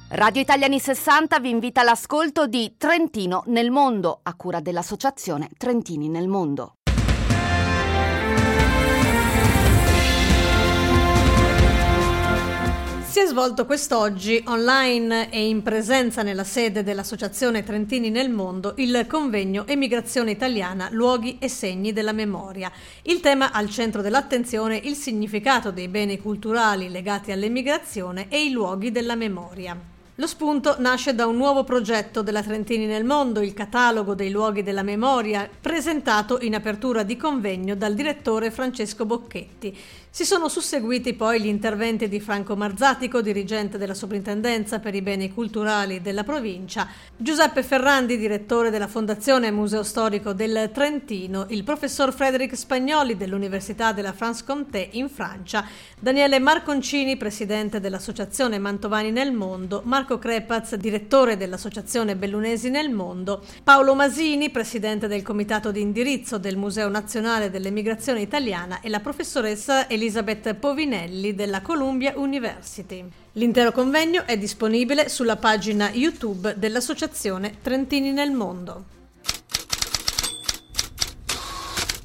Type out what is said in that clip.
Radio Italiani 60 vi invita all'ascolto di Trentino nel mondo, a cura dell'associazione Trentini nel Mondo. Si è svolto quest'oggi online e in presenza nella sede dell'Associazione Trentini nel Mondo il convegno Emigrazione italiana, luoghi e segni della memoria. Il tema al centro dell'attenzione: il significato dei beni culturali legati all'emigrazione e i luoghi della memoria. Lo spunto nasce da un nuovo progetto della Trentini nel Mondo, il catalogo dei luoghi della memoria, presentato in apertura di convegno dal direttore Francesco Bocchetti. Si sono susseguiti poi gli interventi di Franco Marzatico, dirigente della Soprintendenza per i beni culturali della provincia, Giuseppe Ferrandi, direttore della Fondazione Museo Storico del Trentino, il professor Frédéric Spagnoli dell'Università della France-Comté in Francia, Daniele Marconcini, presidente dell'Associazione Mantovani nel Mondo, Marco Crepaz, direttore dell'Associazione Bellunesi nel Mondo, Paolo Masini, presidente del comitato di indirizzo del Museo Nazionale dell'Emigrazione Italiana, e la professoressa Elisabeth Povinelli della Columbia University. L'intero convegno è disponibile sulla pagina YouTube dell'Associazione Trentini nel Mondo.